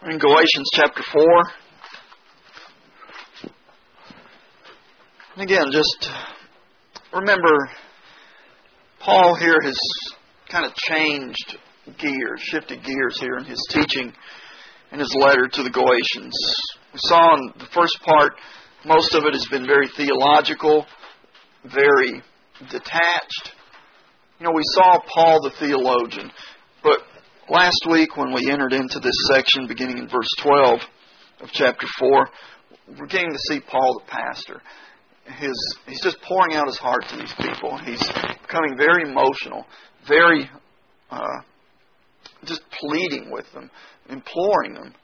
In Galatians chapter 4. And again, just remember, Paul here has kind of changed gears, shifted gears here in his teaching in his letter to the Galatians. We saw in the first part, most of it has been very theological, very detached. We saw Paul the theologian, but last week when we entered into this section, beginning in verse 12 of chapter 4, we're getting to see Paul the pastor. He's just pouring out his heart to these people. He's becoming very emotional, very just pleading with them, imploring them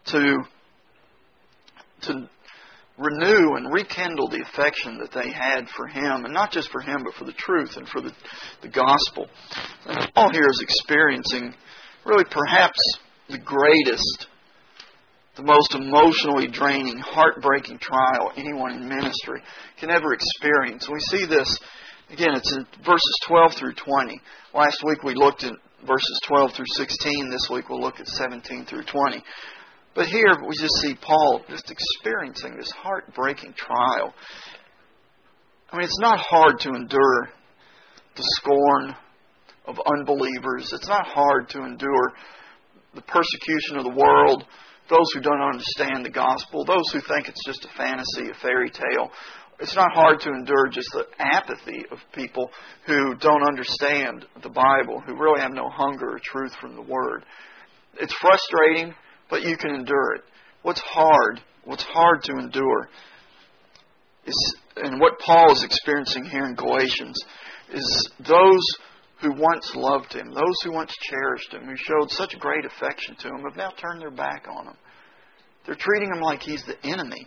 to renew and rekindle the affection that they had for him, and not just for him, but for the truth and for the gospel. And Paul here is experiencing really perhaps the greatest, the most emotionally draining, heartbreaking trial anyone in ministry can ever experience. We see this, again, it's in verses 12 through 20. Last week we looked at verses 12 through 16. This week we'll look at 17 through 20. But here we just see Paul just experiencing this heartbreaking trial. It's not hard to endure the scorn of unbelievers. It's not hard to endure the persecution of the world, those who don't understand the gospel, those who think it's just a fantasy, a fairy tale. It's not hard to endure just the apathy of people who don't understand the Bible, who really have no hunger or truth from the Word. It's frustrating, but you can endure it. What's hard to endure and what Paul is experiencing here in Galatians is those who once loved him, those who once cherished him, who showed such great affection to him, have now turned their back on him. They're treating him like he's the enemy.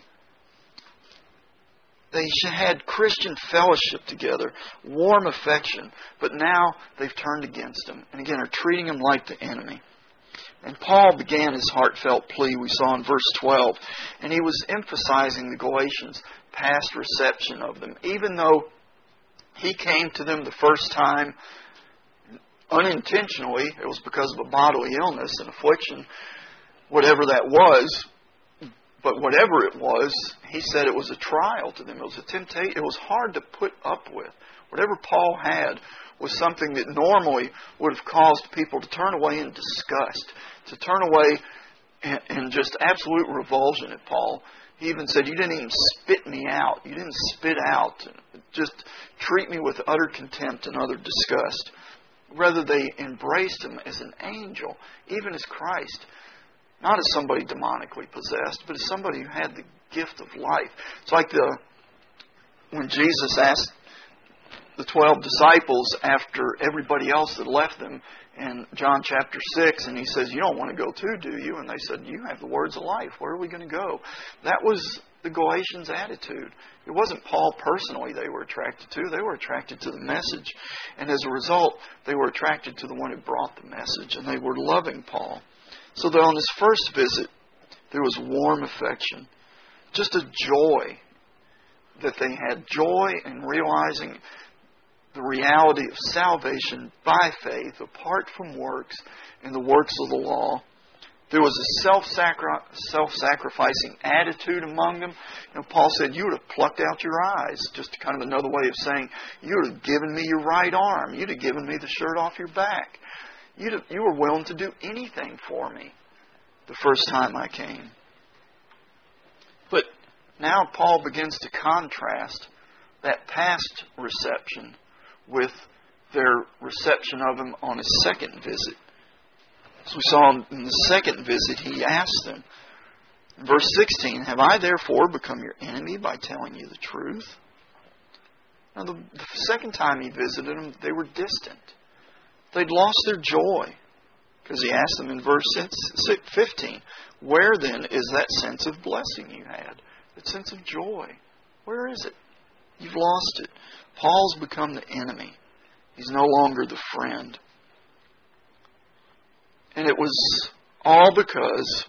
They had Christian fellowship together, warm affection, but now they've turned against him, and again are treating him like the enemy. And Paul began his heartfelt plea, we saw in verse 12, and he was emphasizing the Galatians' past reception of them. Even though he came to them the first time unintentionally, it was because of a bodily illness, an affliction, whatever that was. But whatever it was, he said it was a trial to them. It was a temptation. It was hard to put up with. Whatever Paul had was something that normally would have caused people to turn away in disgust, to turn away in just absolute revulsion at Paul. He even said, "You didn't even spit me out. You didn't spit out. Just treat me with utter contempt and utter disgust." Rather, they embraced him as an angel, even as Christ. Not as somebody demonically possessed, but as somebody who had the gift of life. It's like when Jesus asked the 12 disciples after everybody else had left them in John chapter 6, and he says, "You don't want to go too, do you?" And they said, "You have the words of life. Where are we going to go?" That was the Galatians' attitude. It wasn't Paul personally they were attracted to. They were attracted to the message. And as a result, they were attracted to the one who brought the message. And they were loving Paul. So that on this first visit, there was warm affection. Just a joy that they had. Joy in realizing the reality of salvation by faith, apart from works, and the works of the law. There was a self-sacrificing attitude among them. Paul said, "You would have plucked out your eyes." Just kind of another way of saying, "You would have given me your right arm. You'd have given me the shirt off your back. You were willing to do anything for me the first time I came." But now Paul begins to contrast that past reception with their reception of him on his second visit. As we saw in the second visit, he asked them, in verse 16, "Have I therefore become your enemy by telling you the truth?" Now, the second time he visited them, they were distant. They'd lost their joy. Because he asked them in verse 15, "Where then is that sense of blessing you had? That sense of joy? Where is it? You've lost it." Paul's become the enemy. He's no longer the friend. And it was all because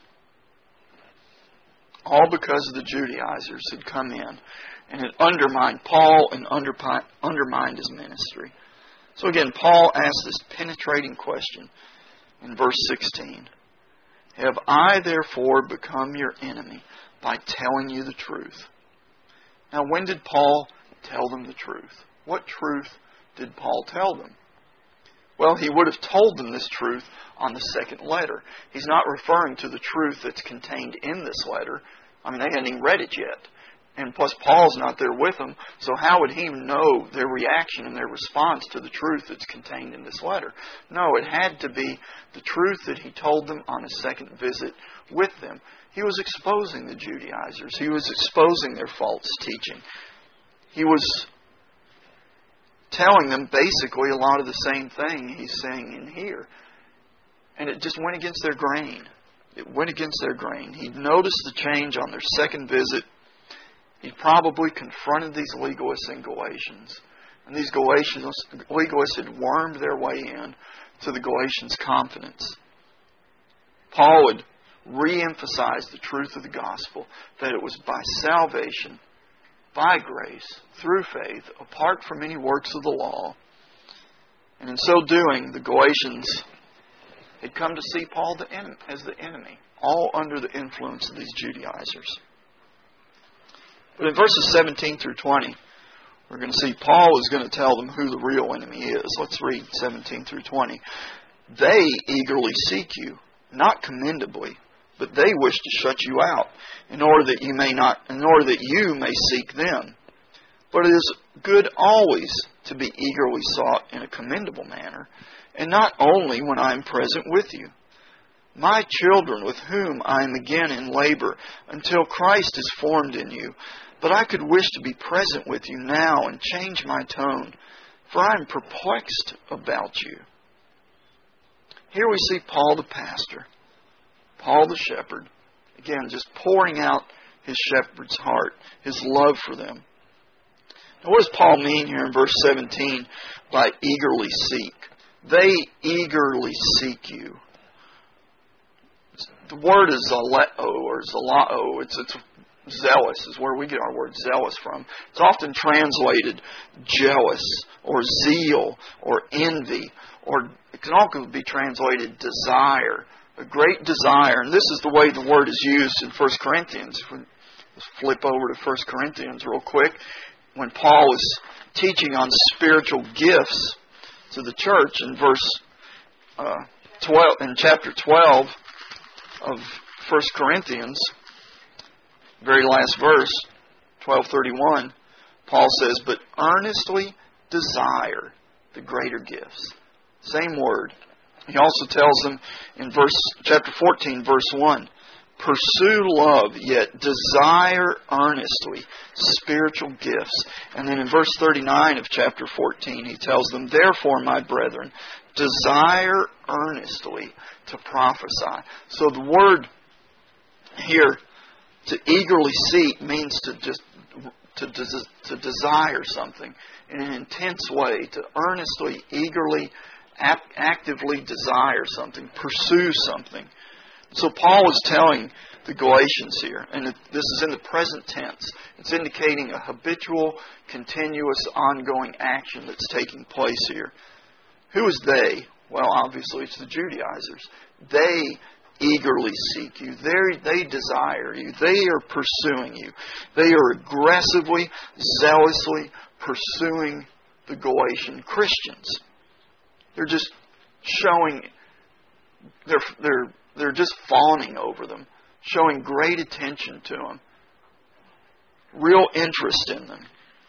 the Judaizers had come in and had undermined Paul and undermined his ministry. So again, Paul asks this penetrating question in verse 16. Have I therefore become your enemy by telling you the truth? Now, when did Paul tell them the truth? What truth did Paul tell them? Well, he would have told them this truth on the second letter. He's not referring to the truth that's contained in this letter. I mean, they hadn't even read it yet. And plus, Paul's not there with them, so how would he know their reaction and their response to the truth that's contained in this letter? No, it had to be the truth that he told them on his second visit with them. He was exposing the Judaizers. He was exposing their false teaching. He was telling them basically a lot of the same thing he's saying in here. And it just went against their grain. It went against their grain. He noticed the change on their second visit. He probably confronted these legalists in Galatians. And these legalists had wormed their way in to the Galatians' confidence. Paul would re-emphasize the truth of the gospel, that it was by salvation, by grace, through faith, apart from any works of the law. And in so doing, the Galatians had come to see Paul as the enemy, all under the influence of these Judaizers. But in verses 17 through 20, we're going to see Paul is going to tell them who the real enemy is. Let's read 17 through 20. They eagerly seek you, not commendably, but they wish to shut you out, in order that you may seek them. But it is good always to be eagerly sought in a commendable manner, and not only when I am present with you. My children, with whom I am again in labor, until Christ is formed in you. But I could wish to be present with you now and change my tone, for I am perplexed about you. Here we see Paul the pastor, Paul the shepherd, again just pouring out his shepherd's heart, his love for them. Now what does Paul mean here in verse 17 by eagerly seek? They eagerly seek you. The word is zaleo or zalao. It's zealous is where we get our word zealous from. It's often translated jealous or zeal or envy, or it can also be translated desire, a great desire. And this is the way the word is used in 1 Corinthians. Let's flip over to 1 Corinthians real quick. When Paul is teaching on spiritual gifts to the church in chapter 12 of 1 Corinthians, very last verse, 12:31, Paul says, but earnestly desire the greater gifts. Same word. He also tells them in chapter 14, verse 1, pursue love, yet desire earnestly spiritual gifts. And then in verse 39 of chapter 14, he tells them, therefore, my brethren, desire earnestly to prophesy. So the word here, to eagerly seek, means to desire something in an intense way, to earnestly, eagerly, actively desire something, pursue something. So Paul is telling the Galatians here, and this is in the present tense. It's indicating a habitual, continuous, ongoing action that's taking place here. Who is they? Well, obviously it's the Judaizers. They eagerly seek you. They desire you. They are pursuing you. They are aggressively, zealously pursuing the Galatian Christians. They're just showing, they're just fawning over them, showing great attention to them, real interest in them.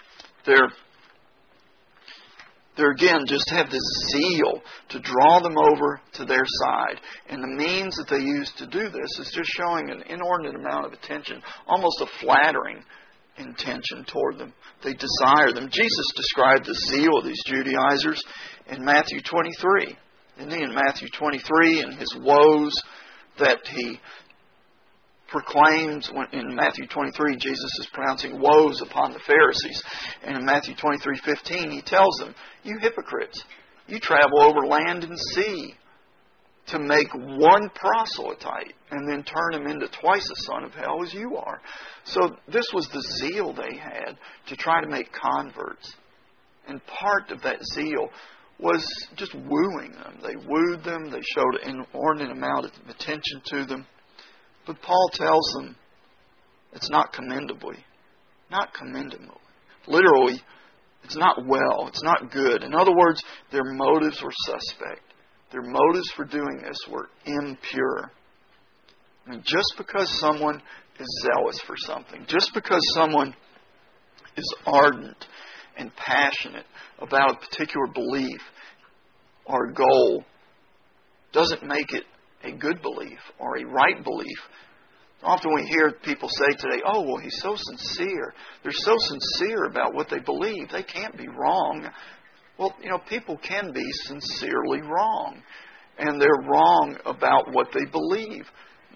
They're again just have this zeal to draw them over to their side. And the means that they use to do this is just showing an inordinate amount of attention, almost a flattering intention toward them. They desire them. Jesus described the zeal of these Judaizers in Matthew 23. Isn't he? In Matthew 23, and his woes that he proclaims. In Matthew 23, Jesus is pronouncing woes upon the Pharisees. And in Matthew 23:15, he tells them, you hypocrites, you travel over land and sea to make one proselyte and then turn him into twice the son of hell as you are. So this was the zeal they had to try to make converts. And part of that zeal was just wooing them. They wooed them. They showed an inordinate amount of attention to them. But Paul tells them it's not commendably. Not commendably. Literally, it's not well. It's not good. In other words, their motives were suspect. Their motives for doing this were impure. I mean, just because someone is zealous for something, just because someone is ardent and passionate about a particular belief or goal, doesn't make it a good belief or a right belief. Often we hear people say today, oh, well, he's so sincere. They're so sincere about what they believe. They can't be wrong. Well, people can be sincerely wrong. And they're wrong about what they believe.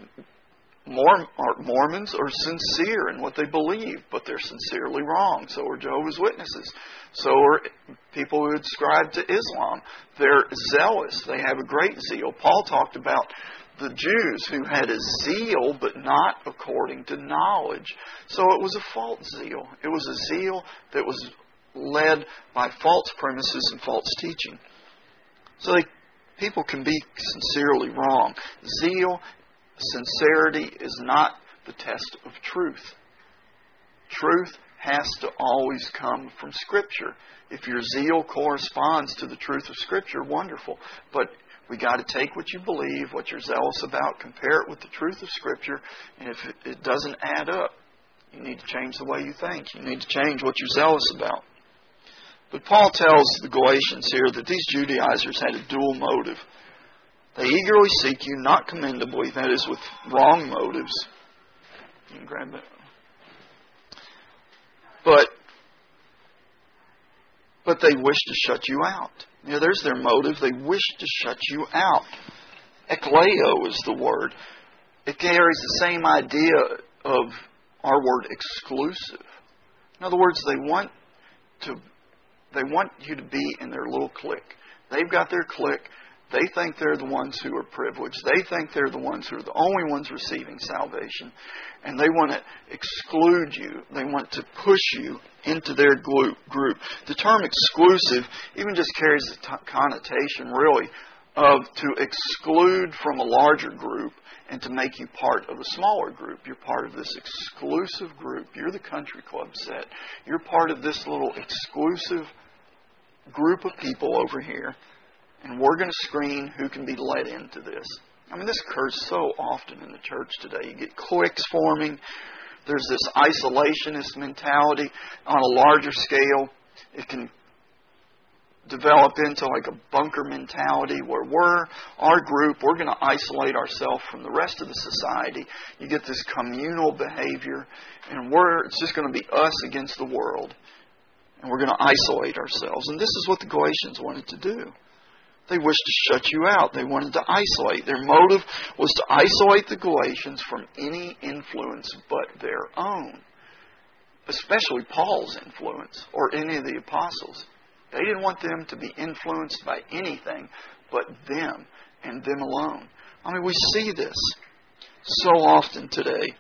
Mormons are sincere in what they believe, but they're sincerely wrong. So are Jehovah's Witnesses. So are people who ascribe to Islam. They're zealous. They have a great zeal. Paul talked about the Jews who had a zeal, but not according to knowledge. So it was a false zeal. It was a zeal that was led by false premises and false teaching. So people can be sincerely wrong. Zeal, sincerity is not the test of truth. Truth has to always come from Scripture. If your zeal corresponds to the truth of Scripture, wonderful. But we got to take what you believe, what you're zealous about, compare it with the truth of Scripture, and if it doesn't add up, you need to change the way you think. You need to change what you're zealous about. But Paul tells the Galatians here that these Judaizers had a dual motive. They eagerly seek you, not commendably, that is, with wrong motives. You can grab that. But they wish to shut you out. There's their motive. They wish to shut you out. Ekleo is the word. It carries the same idea of our word exclusive. In other words, they want you to be in their little clique. They've got their clique. They think they're the ones who are privileged. They think they're the ones who are the only ones receiving salvation. And they want to exclude you. They want to push you into their group. The term exclusive even just carries the connotation, really, of to exclude from a larger group and to make you part of a smaller group. You're part of this exclusive group. You're the country club set. You're part of this little exclusive group of people over here. And we're going to screen who can be led into this. I mean, this occurs so often in the church today. You get cliques forming. There's this isolationist mentality on a larger scale. It can develop into like a bunker mentality where our group, we're going to isolate ourselves from the rest of the society. You get this communal behavior, and it's just going to be us against the world. And we're going to isolate ourselves. And this is what the Galatians wanted to do. They wished to shut you out. They wanted to isolate. Their motive was to isolate the Galatians from any influence but their own. Especially Paul's influence or any of the apostles. They didn't want them to be influenced by anything but them and them alone. I mean, we see this so often today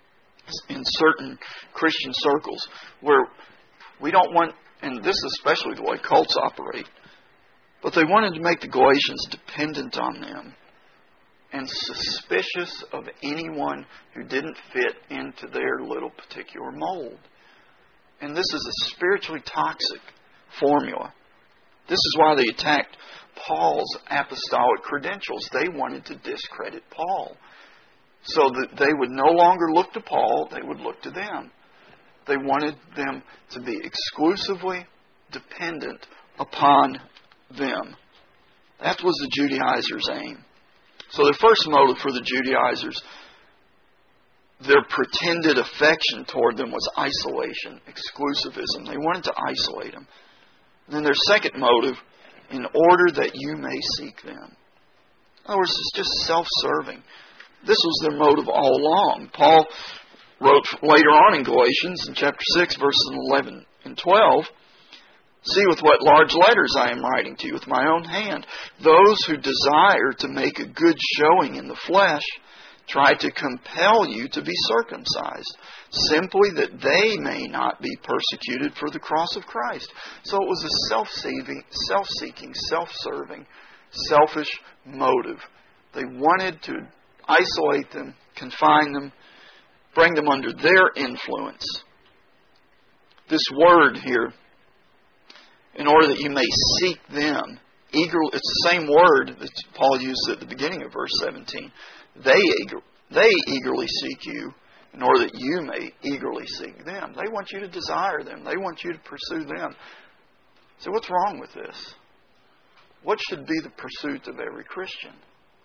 in certain Christian circles where we don't want, and this is especially the way cults operate, but they wanted to make the Galatians dependent on them and suspicious of anyone who didn't fit into their little particular mold. And this is a spiritually toxic formula. This is why they attacked Paul's apostolic credentials. They wanted to discredit Paul so that they would no longer look to Paul, they would look to them. They wanted them to be exclusively dependent upon them. That was the Judaizers' aim. So their first motive for the Judaizers, their pretended affection toward them was isolation, exclusivism. They wanted to isolate them. And then their second motive, in order that you may seek them. In other words, it's just self-serving. This was their motive all along. Paul wrote later on in Galatians, in chapter 6, verses 11 and 12, see with what large letters I am writing to you with my own hand. Those who desire to make a good showing in the flesh try to compel you to be circumcised, simply that they may not be persecuted for the cross of Christ. So it was a self-seeking, self-serving, selfish motive. They wanted to isolate them, confine them, bring them under their influence. This word here, in order that you may seek them, it's the same word that Paul used at the beginning of verse 17. They eagerly seek you in order that you may eagerly seek them. They want you to desire them. They want you to pursue them. So what's wrong with this? What should be the pursuit of every Christian?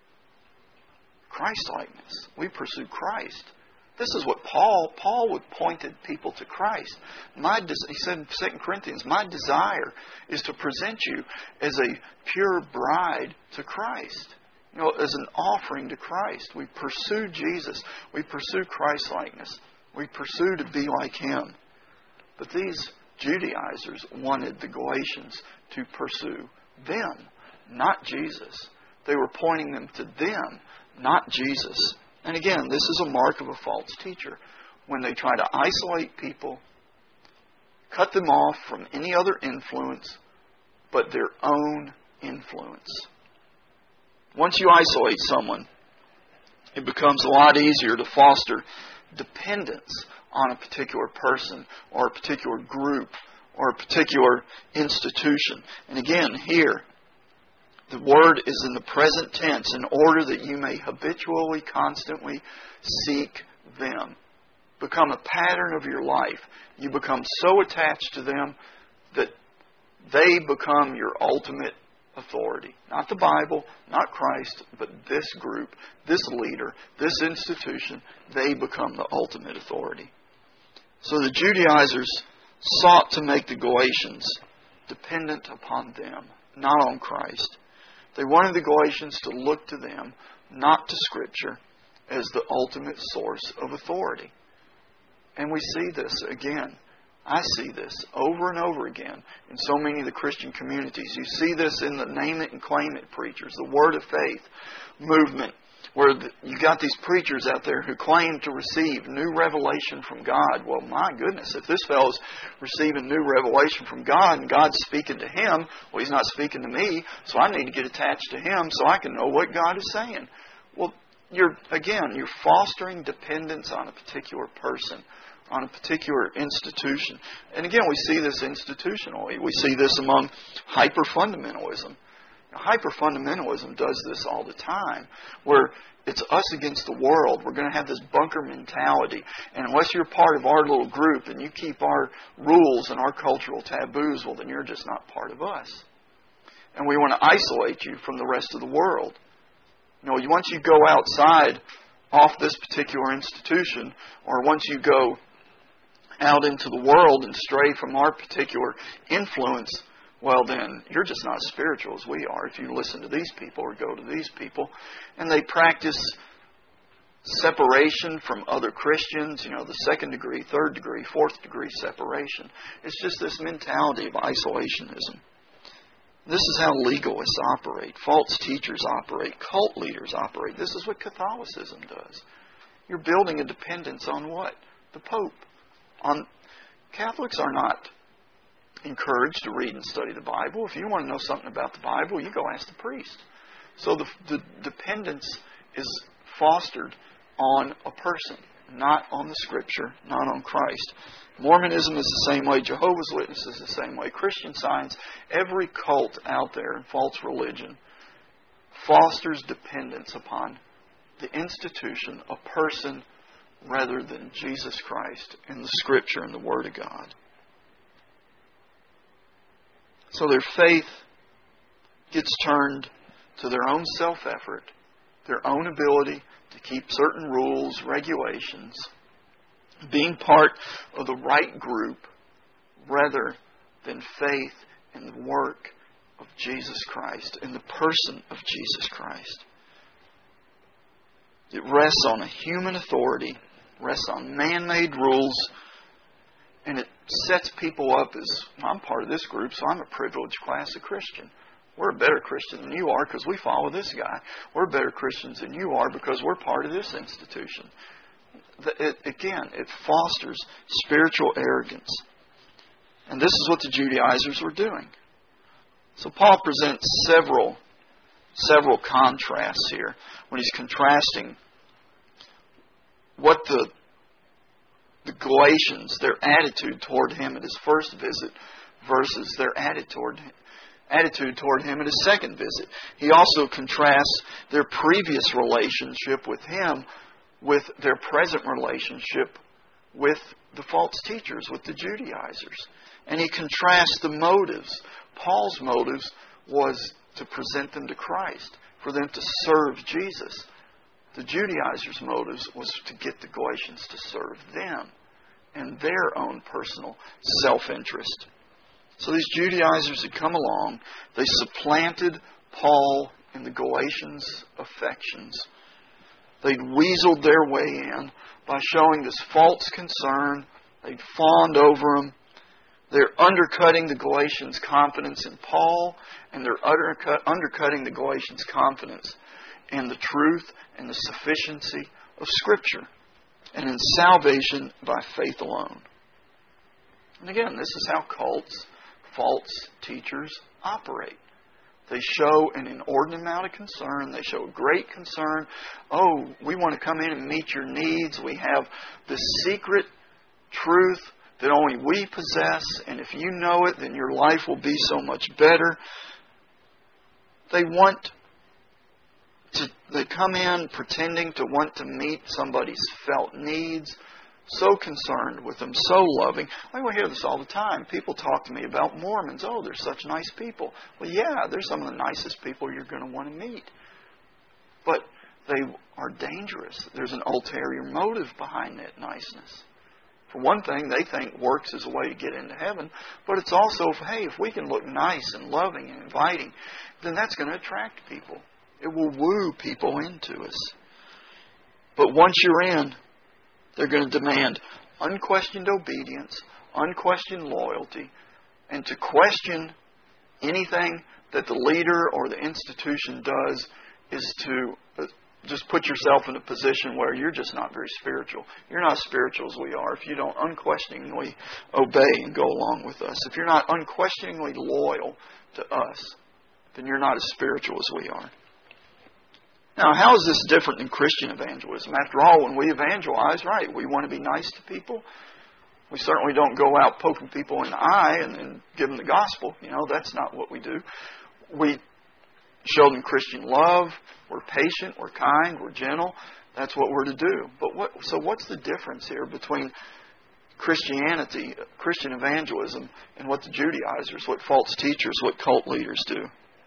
Christ-likeness. We pursue Christ. This is what Paul would pointed people to Christ. He said in 2 Corinthians, my desire is to present you as a pure bride to Christ. As an offering to Christ. We pursue Jesus. We pursue Christ-likeness. We pursue to be like Him. But these Judaizers wanted the Galatians to pursue them, not Jesus. They were pointing them to them, not Jesus. And again, this is a mark of a false teacher. When they try to isolate people, cut them off from any other influence but their own influence. Once you isolate someone, it becomes a lot easier to foster dependence on a particular person or a particular group or a particular institution. And again, here, the word is in the present tense in order that you may habitually, constantly seek them. Become a pattern of your life. You become so attached to them that they become your ultimate authority. Not the Bible, not Christ, but this group, this leader, this institution, they become the ultimate authority. So the Judaizers sought to make the Galatians dependent upon them, not on Christ. They wanted the Galatians to look to them, not to Scripture, as the ultimate source of authority. And we see this again. I see this over and over again in so many of the Christian communities. You see this in the name it and claim it preachers, the Word of Faith movement, where you got these preachers out there who claim to receive new revelation from God. Well, my goodness, if this fellow's receiving new revelation from God and God's speaking to him, well, He's not speaking to me, so I need to get attached to Him so I can know what God is saying. Well, you're fostering dependence on a particular person, on a particular institution. And again, we see this institutionally. We see this among hyper-fundamentalism. Now, hyper-fundamentalism does this all the time, where it's us against the world. We're going to have this bunker mentality. And unless you're part of our little group and you keep our rules and our cultural taboos, well, then you're just not part of us. And we want to isolate you from the rest of the world. Once you go outside off this particular institution, or once you go out into the world and stray from our particular influence, well then, you're just not as spiritual as we are if you listen to these people or go to these people. And they practice separation from other Christians, the second degree, third degree, fourth degree separation. It's just this mentality of isolationism. This is how legalists operate, false teachers operate, cult leaders operate. This is what Catholicism does. You're building a dependence on what? The Pope. Catholics are not encouraged to read and study the Bible. If you want to know something about the Bible, you go ask the priest. So the dependence is fostered on a person, not on the Scripture, not on Christ. Mormonism is the same way. Jehovah's Witnesses is the same way. Christian Science, every cult out there, false religion, fosters dependence upon the institution, a person, rather than Jesus Christ and the Scripture and the Word of God. So their faith gets turned to their own self-effort, their own ability to keep certain rules, regulations, being part of the right group, rather than faith in the work of Jesus Christ, in the person of Jesus Christ. It rests on a human authority, rests on man-made rules, and it sets people up as, I'm part of this group, so I'm a privileged class of Christian. We're a better Christian than you are because we follow this guy. We're better Christians than you are because we're part of this institution. It fosters spiritual arrogance. And this is what the Judaizers were doing. So Paul presents several contrasts here when he's contrasting what the Galatians, their attitude toward him at his first visit versus their attitude toward him at his second visit. He also contrasts their previous relationship with him with their present relationship with the false teachers, with the Judaizers. And he contrasts the motives. Paul's motives was to present them to Christ, for them to serve Jesus. The Judaizers' motives was to get the Galatians to serve them and their own personal self-interest. So these Judaizers had come along. They supplanted Paul in the Galatians' affections. They'd weaseled their way in by showing this false concern. They'd fawned over him. They're undercutting the Galatians' confidence in Paul, and they're undercutting the Galatians' confidence in the truth and the sufficiency of Scripture, and in salvation by faith alone. And again, this is how cults, false teachers operate. They show an inordinate amount of concern. They show great concern. Oh, we want to come in and meet your needs. We have this secret truth that only we possess, and if you know it, then your life will be so much better. They come in pretending to want to meet somebody's felt needs, so concerned with them, so loving. I hear this all the time. People talk to me about Mormons. Oh, they're such nice people. Well, yeah, they're some of the nicest people you're going to want to meet. But they are dangerous. There's an ulterior motive behind that niceness. For one thing, they think works is a way to get into heaven, but it's also, hey, if we can look nice and loving and inviting, then that's going to attract people. It will woo people into us. But once you're in, they're going to demand unquestioned obedience, unquestioned loyalty, and to question anything that the leader or the institution does is to just put yourself in a position where you're just not very spiritual. You're not as spiritual as we are if you don't unquestioningly obey and go along with us. If you're not unquestioningly loyal to us, then you're not as spiritual as we are. Now, how is this different than Christian evangelism? After all, when we evangelize, right, we want to be nice to people. We certainly don't go out poking people in the eye and give them the gospel. That's not what we do. We show them Christian love. We're patient. We're kind. We're gentle. That's what we're to do. But what's the difference here between Christianity, Christian evangelism, and what the Judaizers, what false teachers, what cult leaders do?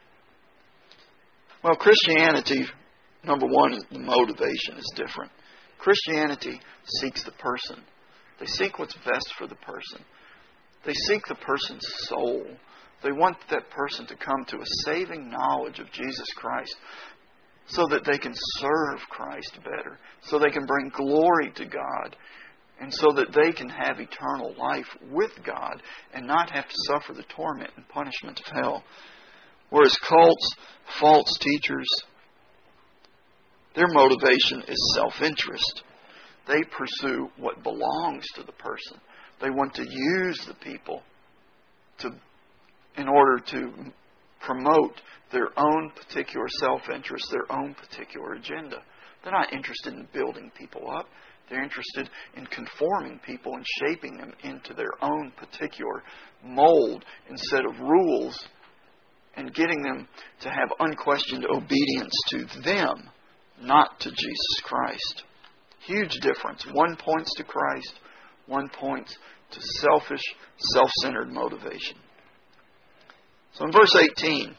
Well, Christianity, number one, the motivation is different. Christianity seeks the person. They seek what's best for the person. They seek the person's soul. They want that person to come to a saving knowledge of Jesus Christ so that they can serve Christ better, so they can bring glory to God, and so that they can have eternal life with God and not have to suffer the torment and punishment of hell. Whereas cults, false teachers, their motivation is self-interest. They pursue what belongs to the person. They want to use the people in order to promote their own particular self-interest, their own particular agenda. They're not interested in building people up. They're interested in conforming people and shaping them into their own particular mold instead of rules, and getting them to have unquestioned obedience to them, not to Jesus Christ. Huge difference. One points to Christ, one points to selfish, self-centered motivation. So in verse 18,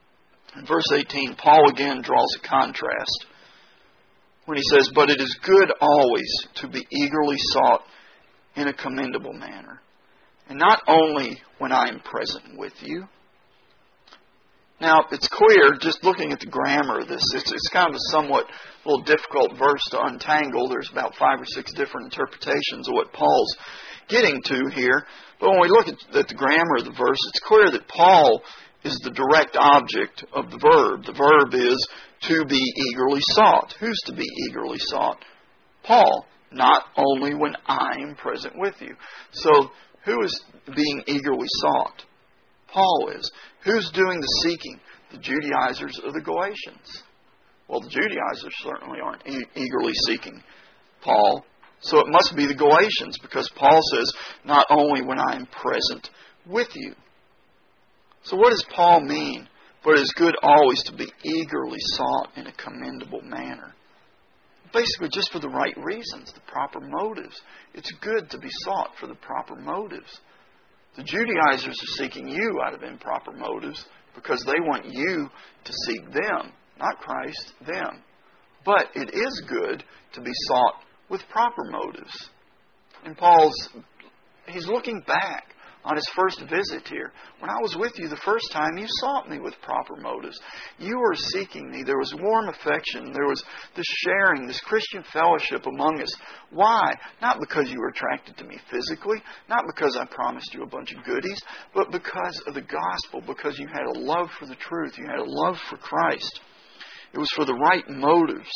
Paul again draws a contrast when he says, "But it is good always to be eagerly sought in a commendable manner, and not only when I am present with you." Now, it's clear, just looking at the grammar of this, it's kind of a somewhat little difficult verse to untangle. There's about 5 or 6 different interpretations of what Paul's getting to here. But when we look at the grammar of the verse, it's clear that Paul is the direct object of the verb. The verb is to be eagerly sought. Who's to be eagerly sought? Paul. Not only when I am present with you. So, who is being eagerly sought? Paul is. Who's doing the seeking? The Judaizers or the Galatians? Well, the Judaizers certainly aren't eagerly seeking Paul. So it must be the Galatians, because Paul says, not only when I am present with you. So what does Paul mean? But it is good always to be eagerly sought in a commendable manner. Basically just for the right reasons, the proper motives. It's good to be sought for the proper motives. The Judaizers are seeking you out of improper motives because they want you to seek them, not Christ, them. But it is good to be sought with proper motives. And he's looking back on his first visit here. When I was with you the first time, you sought me with proper motives. You were seeking me. There was warm affection. There was this sharing, this Christian fellowship among us. Why? Not because you were attracted to me physically, not because I promised you a bunch of goodies, but because of the gospel, because you had a love for the truth. You had a love for Christ. It was for the right motives.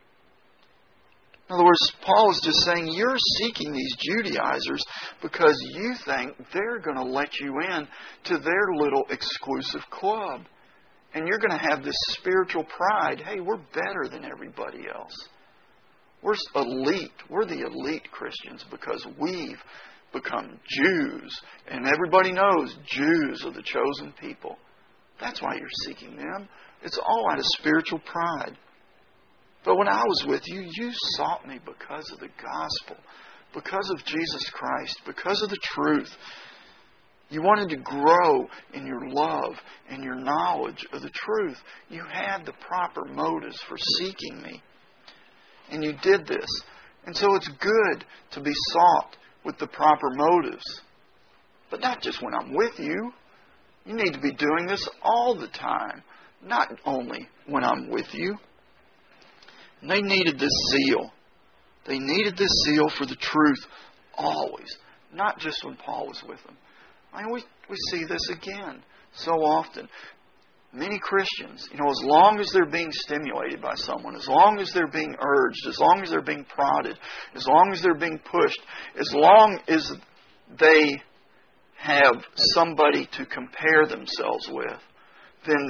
In other words, Paul is just saying, you're seeking these Judaizers because you think they're going to let you in to their little exclusive club. And you're going to have this spiritual pride. Hey, we're better than everybody else. We're elite. We're the elite Christians because we've become Jews. And everybody knows Jews are the chosen people. That's why you're seeking them. It's all out of spiritual pride. But when I was with you, you sought me because of the gospel, because of Jesus Christ, because of the truth. You wanted to grow in your love and your knowledge of the truth. You had the proper motives for seeking me. And you did this. And so it's good to be sought with the proper motives. But not just when I'm with you. You need to be doing this all the time, not only when I'm with you. And they needed this zeal. They needed this zeal for the truth always. Not just when Paul was with them. I mean, we see this again so often. Many Christians, as long as they're being stimulated by someone, as long as they're being urged, as long as they're being prodded, as long as they're being pushed, as long as they have somebody to compare themselves with, then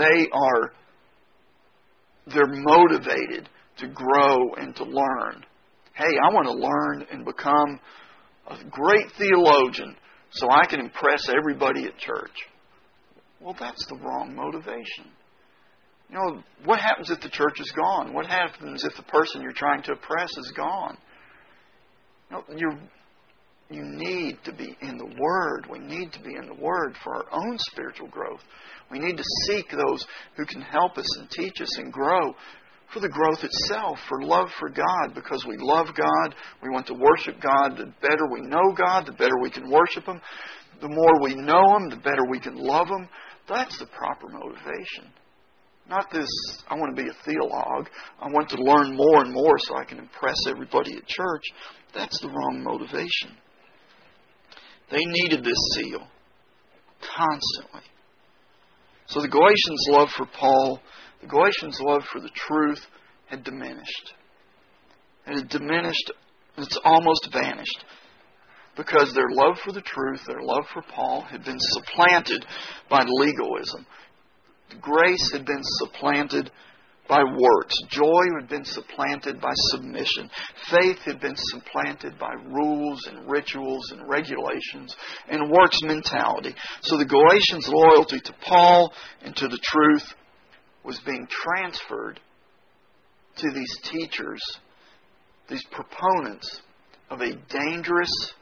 they're motivated to grow and to learn. Hey, I want to learn and become a great theologian so I can impress everybody at church. Well, that's the wrong motivation. What happens if the church is gone? What happens if the person you're trying to impress is gone? You need to be in the Word. We need to be in the Word for our own spiritual growth. We need to seek those who can help us and teach us and grow for the growth itself, for love for God, because we love God, we want to worship God. The better we know God, the better we can worship Him. The more we know Him, the better we can love Him. That's the proper motivation. Not this, I want to be a theologue, I want to learn more and more so I can impress everybody at church. That's the wrong motivation. They needed this zeal constantly. So the Galatians' love for Paul, the Galatians' love for the truth had diminished. It had diminished, it's almost vanished. Because their love for the truth, their love for Paul had been supplanted by legalism. Grace had been supplanted by works. Joy had been supplanted by submission. Faith had been supplanted by rules and rituals and regulations and works mentality. So the Galatians' loyalty to Paul and to the truth was being transferred to these teachers, these proponents of a dangerous,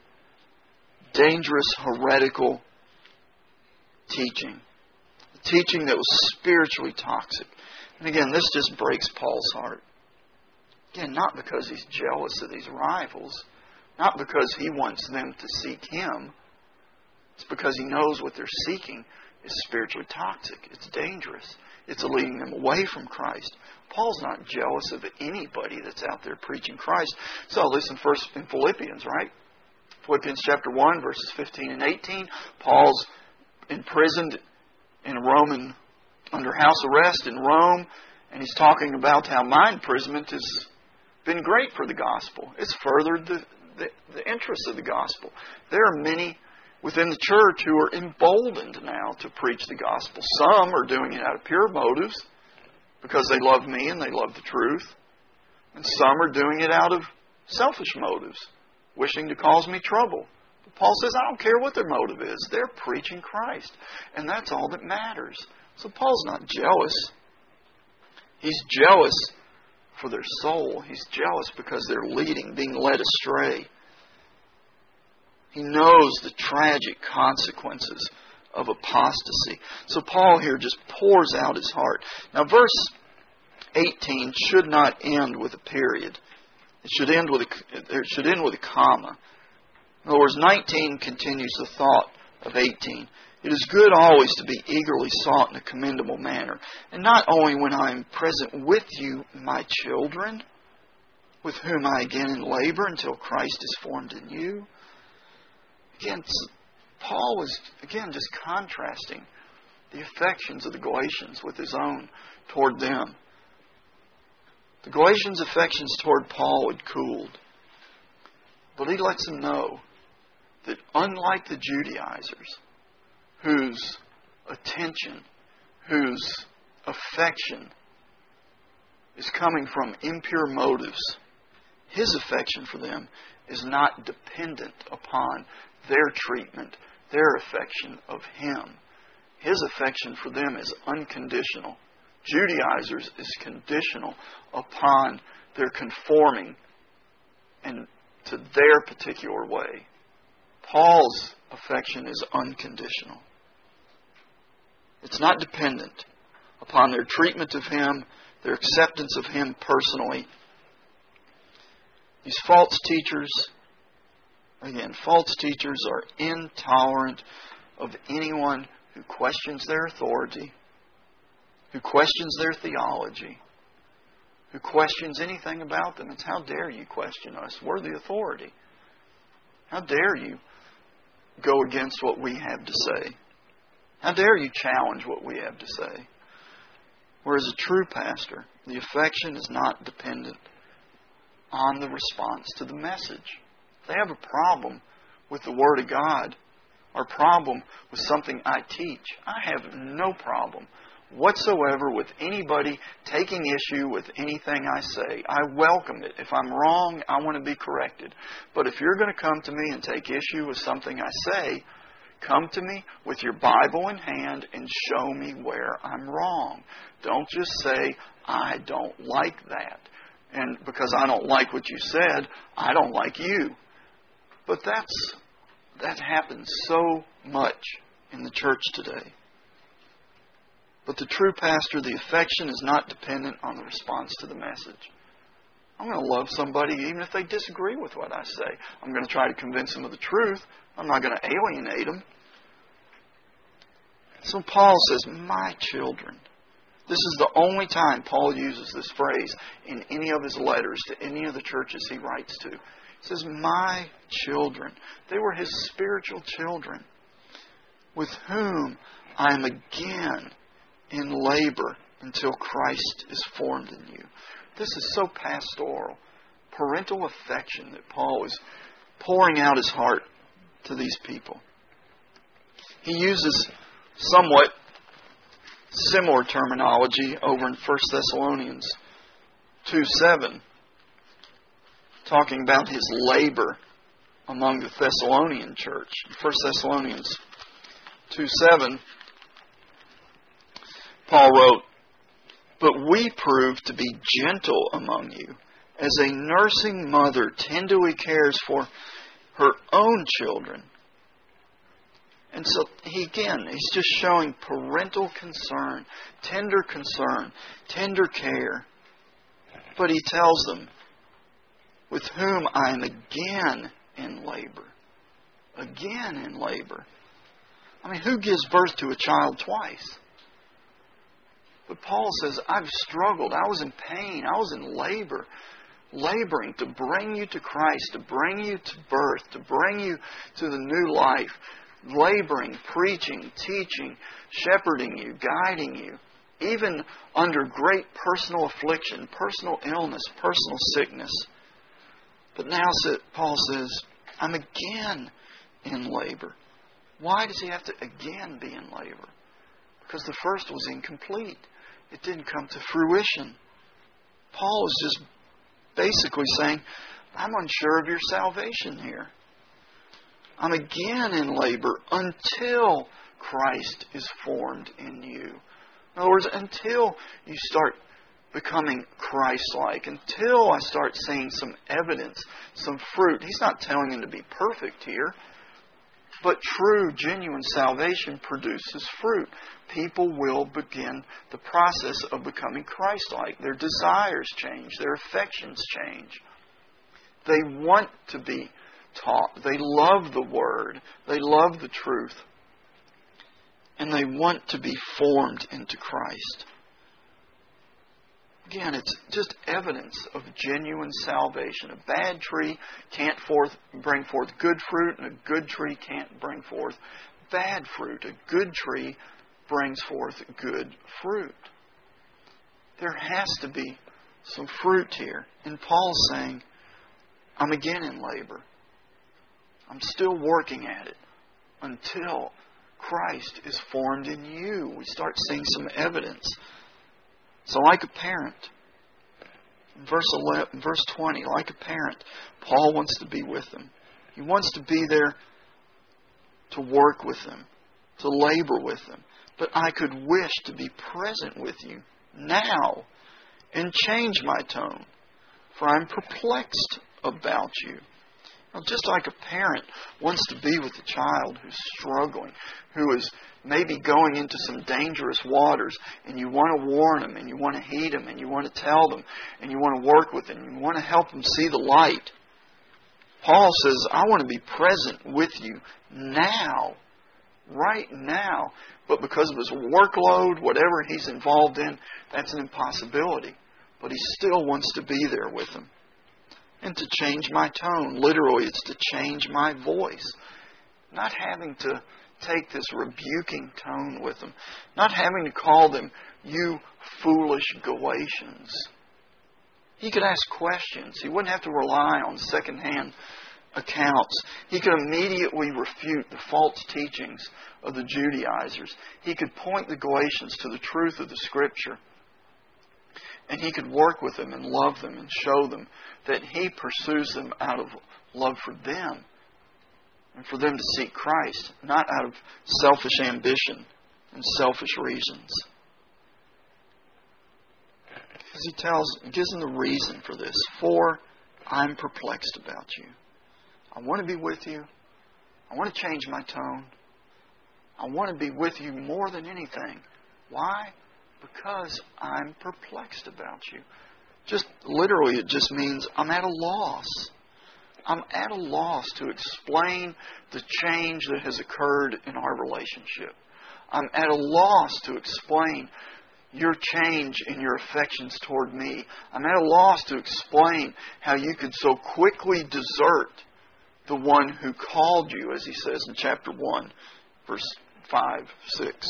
heretical teaching. A teaching that was spiritually toxic. And again, this just breaks Paul's heart. Again, not because he's jealous of these rivals, not because he wants them to seek him. It's because he knows what they're seeking is spiritually toxic. It's dangerous. It's leading them away from Christ. Paul's not jealous of anybody that's out there preaching Christ. So listen first in Philippians, right? Philippians chapter 1, verses 15 and 18. Paul's imprisoned under house arrest in Rome, and he's talking about how my imprisonment has been great for the gospel. It's furthered the interest of the gospel. There are many within the church who are emboldened now to preach the gospel. Some are doing it out of pure motives because they love me and they love the truth. And some are doing it out of selfish motives, wishing to cause me trouble. But Paul says, I don't care what their motive is. They're preaching Christ. And that's all that matters. So Paul's not jealous. He's jealous for their soul. He's jealous because they're being led astray. He knows the tragic consequences of apostasy. So Paul here just pours out his heart. Now verse 18 should not end with a period. It should end with a comma. In other words, 19 continues the thought of 18. It is good always to be eagerly sought in a commendable manner, and not only when I am present with you, my children, with whom I again in labor until Christ is formed in you. Again, Paul was, just contrasting the affections of the Galatians with his own toward them. The Galatians' affections toward Paul had cooled. But he lets them know that unlike the Judaizers, whose attention, whose affection is coming from impure motives, his affection for them is not dependent upon their treatment, their affection of him. His affection for them is unconditional. Judaizers is conditional upon their conforming and to their particular way. Paul's affection is unconditional. It's not dependent upon their treatment of him, their acceptance of him personally. These false teachers are intolerant of anyone who questions their authority, who questions their theology, who questions anything about them. It's how dare you question us? We're the authority. How dare you go against what we have to say? How dare you challenge what we have to say? Whereas a true pastor, the affection is not dependent on the response to the message. If they have a problem with the Word of God, or a problem with something I teach, I have no problem whatsoever with anybody taking issue with anything I say. I welcome it. If I'm wrong, I want to be corrected. But if you're going to come to me and take issue with something I say, come to me with your Bible in hand and show me where I'm wrong. Don't just say, I don't like that. And because I don't like what you said, I don't like you. But that happens so much in the church today. But the true pastor, the affection is not dependent on the response to the message. I'm going to love somebody even if they disagree with what I say. I'm going to try to convince them of the truth. I'm not going to alienate them. So Paul says, my children. This is the only time Paul uses this phrase in any of his letters to any of the churches he writes to. He says, my children. They were his spiritual children, with whom I am again in labor until Christ is formed in you. This is so pastoral, parental affection that Paul is pouring out his heart to these people. He uses somewhat similar terminology over in 1 Thessalonians 2:7, talking about his labor among the Thessalonian church. 1 Thessalonians 2:7, Paul wrote, but we prove to be gentle among you, as a nursing mother tenderly cares for her own children. And so, he's just showing parental concern, tender care. But he tells them, with whom I am again in labor. Again in labor. I mean, who gives birth to a child twice? But Paul says, I've struggled. I was in pain. I was in labor. Laboring to bring you to Christ, to bring you to birth, to bring you to the new life. laboring, preaching, teaching, shepherding you, guiding you, even under great personal affliction, personal illness, personal sickness. But now Paul says, I'm again in labor. Why does he have to again be in labor? Because the first was incomplete. It didn't come to fruition. Paul is just basically saying, I'm unsure of your salvation here. I'm again in labor until Christ is formed in you. In other words, until you start becoming Christ-like, until I start seeing some evidence, some fruit. He's not telling him to be perfect here, but true, genuine salvation produces fruit. People will begin the process of becoming Christ-like. Their desires change. Their affections change. They want to be taught. They love the Word. They love the truth. And they want to be formed into Christ. Again, it's just evidence of genuine salvation. A bad tree can't bring forth good fruit, and a good tree can't bring forth bad fruit. A good tree brings forth good fruit. There has to be some fruit here. And Paul's saying, I'm again in labor. I'm still working at it until Christ is formed in you. We start seeing some evidence. So like a parent, in verse 20, like a parent, Paul wants to be with them. He wants to be there to work with them, to labor with them. But I could wish to be present with you now and change my tone, for I'm perplexed about you. Now, just like a parent wants to be with a child who's struggling, who is maybe going into some dangerous waters, and you want to warn them, and you want to heed them, and you want to tell them, and you want to work with them, and you want to help them see the light. Paul says, I want to be present with you now, right now. But because of his workload, whatever he's involved in, that's an impossibility. But he still wants to be there with them. And to change my tone. Literally, it's to change my voice. Not having to take this rebuking tone with them. Not having to call them, you foolish Galatians. He could ask questions. He wouldn't have to rely on secondhand accounts. He could immediately refute the false teachings of the Judaizers. He could point the Galatians to the truth of the Scripture. And he could work with them and love them and show them that he pursues them out of love for them and for them to seek Christ, not out of selfish ambition and selfish reasons. Because he gives them the reason for this. For I'm perplexed about you. I want to be with you. I want to change my tone. I want to be with you more than anything. Why? Because I'm perplexed about you. Just literally, it just means I'm at a loss. I'm at a loss to explain the change that has occurred in our relationship. I'm at a loss to explain your change in your affections toward me. I'm at a loss to explain how you could so quickly desert the one who called you, as he says in chapter 1, verse 5, 6.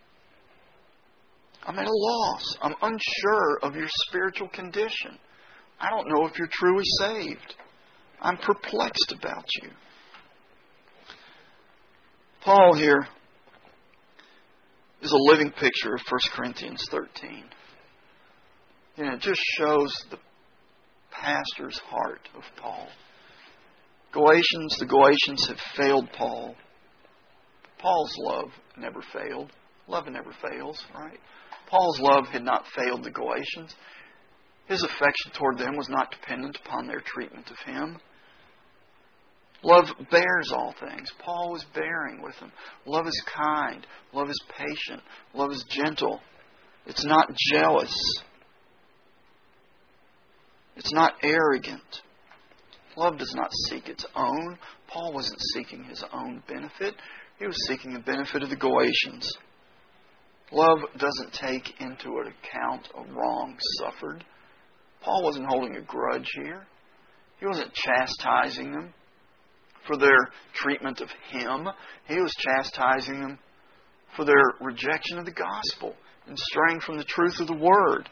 I'm at a loss. I'm unsure of your spiritual condition. I don't know if you're truly saved. I'm perplexed about you. Paul here is a living picture of 1 Corinthians 13. It just shows the pastor's heart of Paul. The Galatians have failed Paul. Paul's love never failed. Love never fails, right? Paul's love had not failed the Galatians. His affection toward them was not dependent upon their treatment of him. Love bears all things. Paul was bearing with them. Love is kind. Love is patient. Love is gentle. It's not jealous. It's not arrogant. Love does not seek its own. Paul wasn't seeking his own benefit. He was seeking the benefit of the Galatians. Love doesn't take into account a wrong suffered. Paul wasn't holding a grudge here. He wasn't chastising them for their treatment of Him. He was chastising them for their rejection of the gospel and straying from the truth of the Word.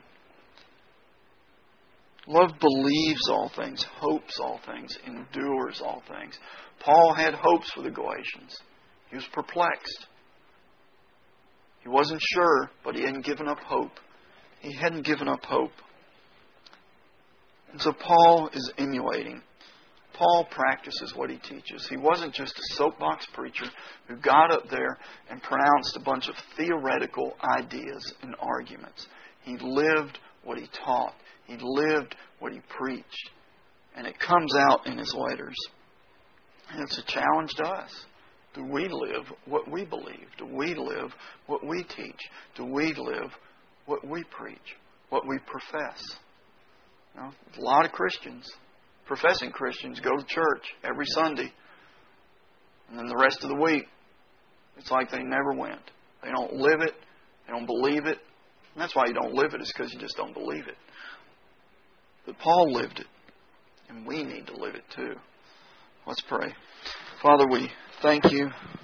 Love believes all things, hopes all things, endures all things. Paul had hopes for the Galatians. He was perplexed. He wasn't sure, but he hadn't given up hope. He hadn't given up hope. And so Paul is emulating. Paul practices what he teaches. He wasn't just a soapbox preacher who got up there and pronounced a bunch of theoretical ideas and arguments. He lived what he taught. He lived what he preached. And it comes out in his letters. And it's a challenge to us. Do we live what we believe? Do we live what we teach? Do we live what we preach? What we profess? You know, a lot of Christians, professing Christians, go to church every Sunday. And then the rest of the week, it's like they never went. They don't live it. They don't believe it. And that's why you don't live it, is because you just don't believe it. But Paul lived it. And we need to live it too. Let's pray. Father, we thank You